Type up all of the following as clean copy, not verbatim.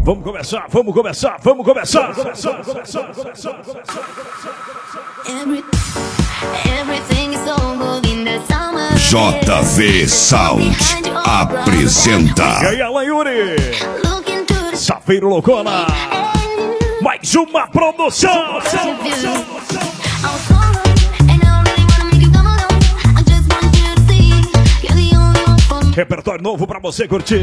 Vamos começar, vamos começar, vamos começar. JV Sound apresenta. E aí, Alan Yuri, Safeiro Loucona, mais uma produção. Repertório novo pra você curtir.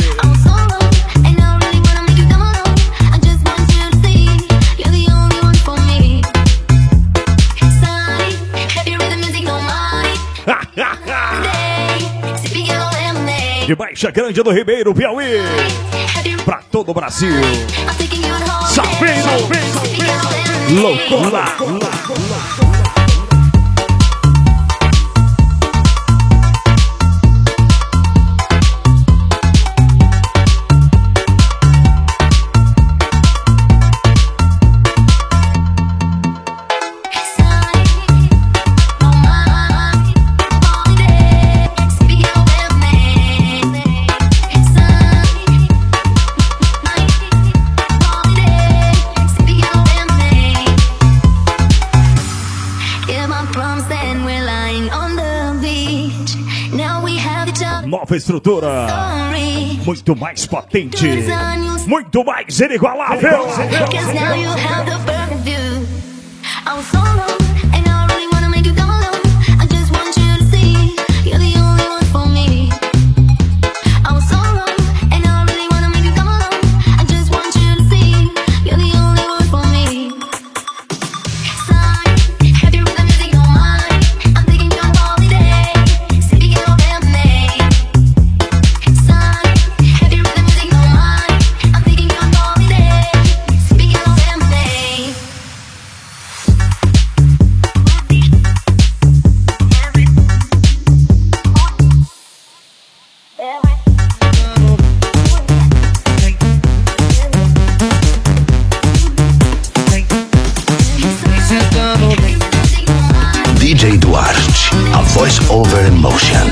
De Baixa Grande do Ribeiro, Piauí, pra todo o Brasil. Safeiro Loucona. Nova estrutura, muito mais potente, muito mais inigualável. DJ Duarte, a voice over emotion.